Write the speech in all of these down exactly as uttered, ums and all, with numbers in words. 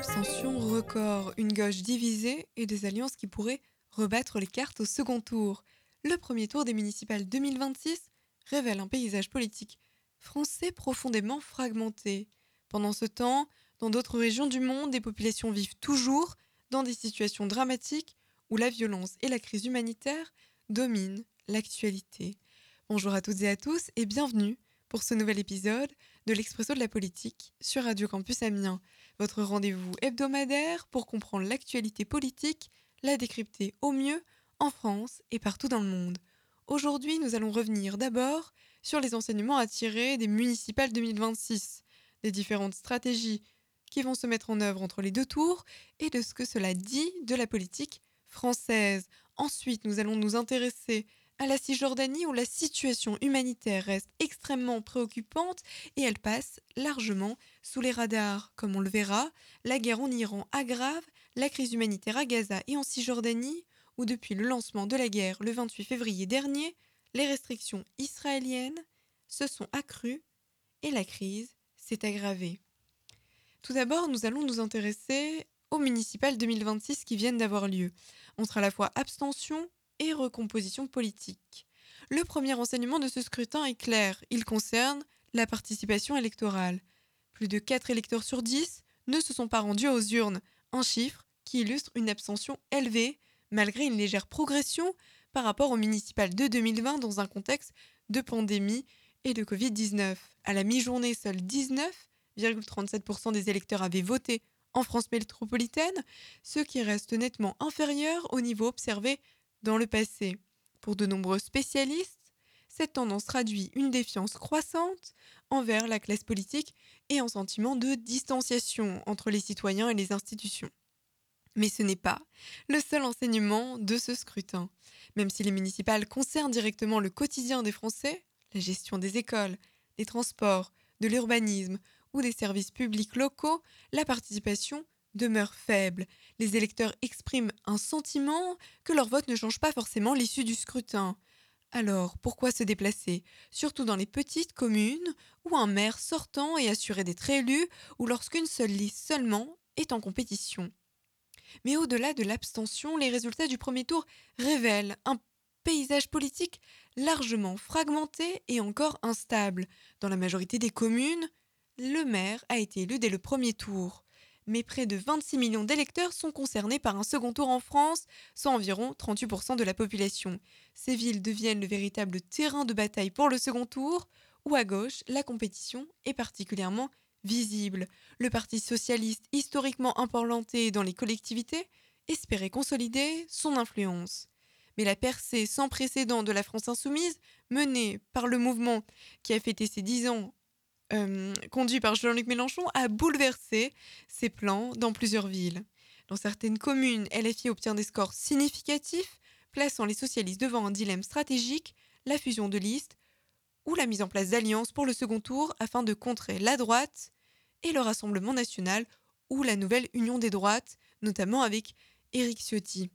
abstention record, une gauche divisée et des alliances qui pourraient rebattre les cartes au second tour. Le premier tour des municipales deux mille vingt-six révèle un paysage politique français profondément fragmenté. Pendant ce temps, dans d'autres régions du monde, des populations vivent toujours dans des situations dramatiques où la violence et la crise humanitaire dominent l'actualité. Bonjour à toutes et à tous et bienvenue pour ce nouvel épisode de l'Expresso de la politique sur Radio Campus Amiens. Votre rendez-vous hebdomadaire pour comprendre l'actualité politique, la décrypter au mieux en France et partout dans le monde. Aujourd'hui, nous allons revenir d'abord sur les enseignements à tirer des municipales deux mille vingt-six, des différentes stratégies qui vont se mettre en œuvre entre les deux tours et de ce que cela dit de la politique française. Ensuite, nous allons nous intéresser à la Cisjordanie où la situation humanitaire reste extrêmement préoccupante et elle passe largement sous les radars. Comme on le verra, la guerre en Iran aggrave la crise humanitaire à Gaza et en Cisjordanie où depuis le lancement de la guerre le vingt-huit février dernier, les restrictions israéliennes se sont accrues et la crise s'est aggravée. Tout d'abord, nous allons nous intéresser aux municipales deux mille vingt-six qui viennent d'avoir lieu, entre à la fois abstention et recomposition politique. Le premier enseignement de ce scrutin est clair, il concerne la participation électorale. Plus de quatre électeurs sur dix ne se sont pas rendus aux urnes, un chiffre qui illustre une abstention élevée, malgré une légère progression par rapport aux municipales de deux mille vingt dans un contexte de pandémie et de covid dix-neuf. À la mi-journée, seuls dix-neuf virgule trente-sept pour cent des électeurs avaient voté en France métropolitaine, ce qui reste nettement inférieur au niveau observé dans le passé. Pour de nombreux spécialistes, cette tendance traduit une défiance croissante envers la classe politique et un sentiment de distanciation entre les citoyens et les institutions. Mais ce n'est pas le seul enseignement de ce scrutin. Même si les municipales concernent directement le quotidien des Français, la gestion des écoles, des transports, de l'urbanisme ou des services publics locaux, la participation demeure faible. Les électeurs expriment un sentiment que leur vote ne change pas forcément l'issue du scrutin. Alors, pourquoi se déplacer ? Surtout dans les petites communes où un maire sortant est assuré d'être élu ou lorsqu'une seule liste seulement est en compétition. Mais au-delà de l'abstention, les résultats du premier tour révèlent un paysage politique largement fragmenté et encore instable. Dans la majorité des communes, le maire a été élu dès le premier tour. Mais près de vingt-six millions d'électeurs sont concernés par un second tour en France, soit environ trente-huit pour cent de la population. Ces villes deviennent le véritable terrain de bataille pour le second tour, où à gauche, la compétition est particulièrement visible. Le Parti socialiste, historiquement implanté dans les collectivités, espérait consolider son influence. Mais la percée sans précédent de la France insoumise, menée par le mouvement qui a fêté ses dix ans, euh, conduit par Jean-Luc Mélenchon, a bouleversé ses plans dans plusieurs villes. Dans certaines communes, L F I obtient des scores significatifs, plaçant les socialistes devant un dilemme stratégique, la fusion de listes ou la mise en place d'alliances pour le second tour afin de contrer la droite et le Rassemblement national ou la nouvelle Union des droites, notamment avec Éric Ciotti.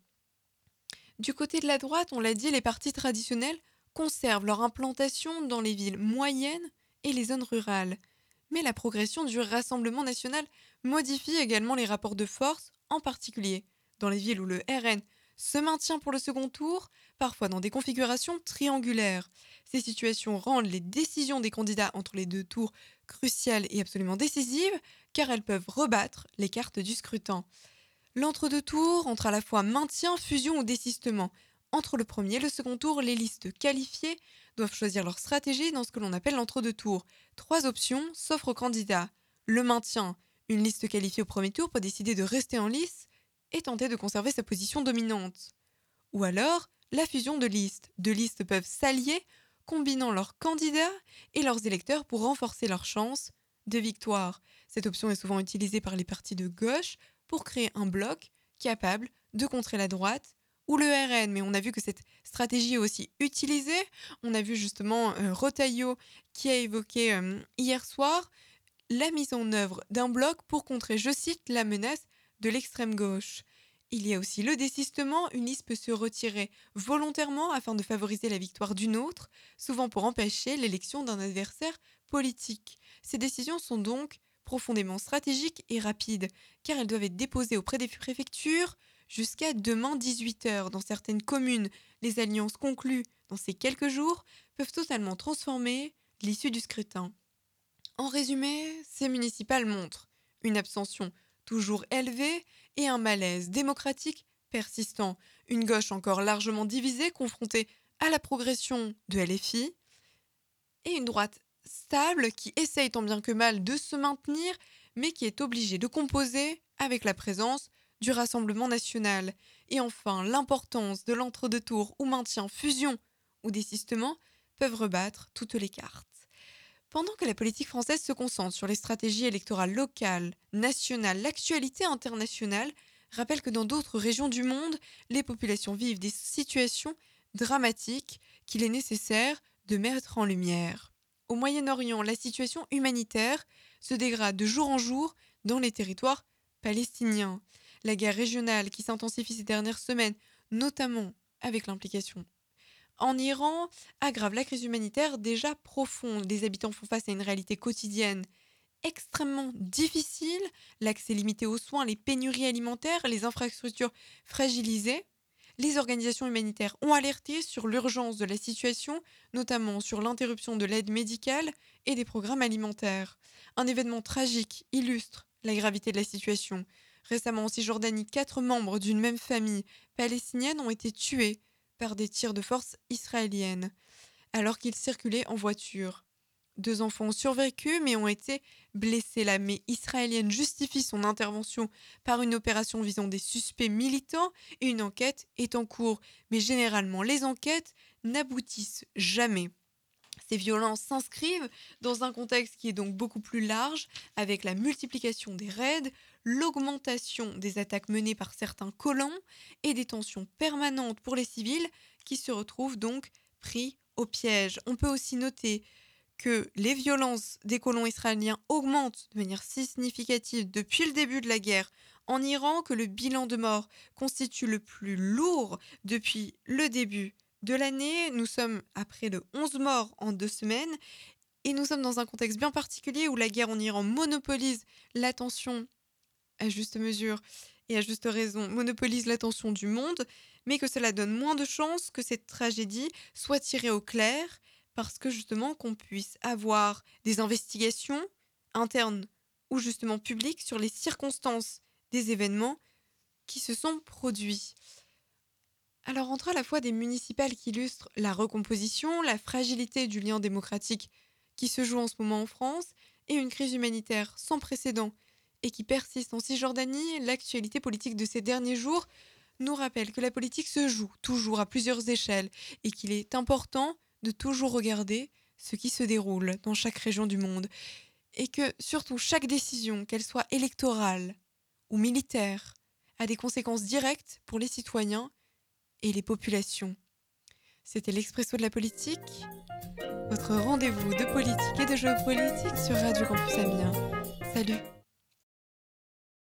Du côté de la droite, on l'a dit, les partis traditionnels conservent leur implantation dans les villes moyennes et les zones rurales. Mais la progression du Rassemblement national modifie également les rapports de force, en particulier dans les villes où le R N se maintient pour le second tour, parfois dans des configurations triangulaires. Ces situations rendent les décisions des candidats entre les deux tours cruciales et absolument décisives, car elles peuvent rebattre les cartes du scrutin. L'entre-deux tours entre à la fois maintien, fusion ou désistement. Entre le premier et le second tour, les listes qualifiées doivent choisir leur stratégie dans ce que l'on appelle l'entre-deux tours. Trois options s'offrent aux candidats. Le maintien, une liste qualifiée au premier tour peut décider de rester en lice et tenter de conserver sa position dominante. Ou alors, la fusion de listes. Deux listes peuvent s'allier, combinant leurs candidats et leurs électeurs pour renforcer leurs chances de victoire. Cette option est souvent utilisée par les partis de gauche pour créer un bloc capable de contrer la droite ou le R N. Mais on a vu que cette stratégie est aussi utilisée. On a vu justement euh, Retailleau qui a évoqué euh, hier soir la mise en œuvre d'un bloc pour contrer, je cite, la menace de l'extrême gauche. Il y a aussi le désistement, une liste peut se retirer volontairement afin de favoriser la victoire d'une autre, souvent pour empêcher l'élection d'un adversaire politique. Ces décisions sont donc profondément stratégiques et rapides, car elles doivent être déposées auprès des préfectures jusqu'à demain dix-huit heures. Dans certaines communes, les alliances conclues dans ces quelques jours peuvent totalement transformer l'issue du scrutin. En résumé, ces municipales montrent une abstention toujours élevée et un malaise démocratique persistant. Une gauche encore largement divisée, confrontée à la progression de L F I, et une droite stable qui essaye tant bien que mal de se maintenir, mais qui est obligée de composer avec la présence du Rassemblement national. Et enfin, l'importance de l'entre-deux tours où maintien, fusion ou désistement peuvent rebattre toutes les cartes. Pendant que la politique française se concentre sur les stratégies électorales locales, nationales, l'actualité internationale rappelle que dans d'autres régions du monde, les populations vivent des situations dramatiques qu'il est nécessaire de mettre en lumière. Au Moyen-Orient, la situation humanitaire se dégrade de jour en jour dans les territoires palestiniens. La guerre régionale qui s'intensifie ces dernières semaines, notamment avec l'implication en Iran, aggrave la crise humanitaire déjà profonde. Les habitants font face à une réalité quotidienne extrêmement difficile, l'accès limité aux soins, les pénuries alimentaires, les infrastructures fragilisées. Les organisations humanitaires ont alerté sur l'urgence de la situation, notamment sur l'interruption de l'aide médicale et des programmes alimentaires. Un événement tragique illustre la gravité de la situation. Récemment en Cisjordanie, quatre membres d'une même famille palestinienne ont été tués par des tirs de force israéliennes, alors qu'ils circulaient en voiture. Deux enfants ont survécu, mais ont été blessés. L'armée israélienne justifie son intervention par une opération visant des suspects militants et une enquête est en cours. Mais généralement, les enquêtes n'aboutissent jamais. Ces violences s'inscrivent dans un contexte qui est donc beaucoup plus large, avec la multiplication des raids, l'augmentation des attaques menées par certains colons et des tensions permanentes pour les civils qui se retrouvent donc pris au piège. On peut aussi noter que les violences des colons israéliens augmentent de manière si significative depuis le début de la guerre en Iran, que le bilan de morts constitue le plus lourd depuis le début de l'année. Nous sommes à près de onze morts en deux semaines et nous sommes dans un contexte bien particulier où la guerre en Iran monopolise l'attention à juste mesure et à juste raison, monopolise l'attention du monde, mais que cela donne moins de chances que cette tragédie soit tirée au clair, parce que justement qu'on puisse avoir des investigations internes ou justement publiques sur les circonstances des événements qui se sont produits. Alors entre à la fois des municipales qui illustrent la recomposition, la fragilité du lien démocratique qui se joue en ce moment en France, et une crise humanitaire sans précédent et qui persiste en Cisjordanie, l'actualité politique de ces derniers jours nous rappelle que la politique se joue toujours à plusieurs échelles et qu'il est important de toujours regarder ce qui se déroule dans chaque région du monde. Et que surtout chaque décision, qu'elle soit électorale ou militaire, a des conséquences directes pour les citoyens et les populations. C'était l'Expresso de la politique, votre rendez-vous de politique et de géopolitique sur Radio Campus Amiens. Salut!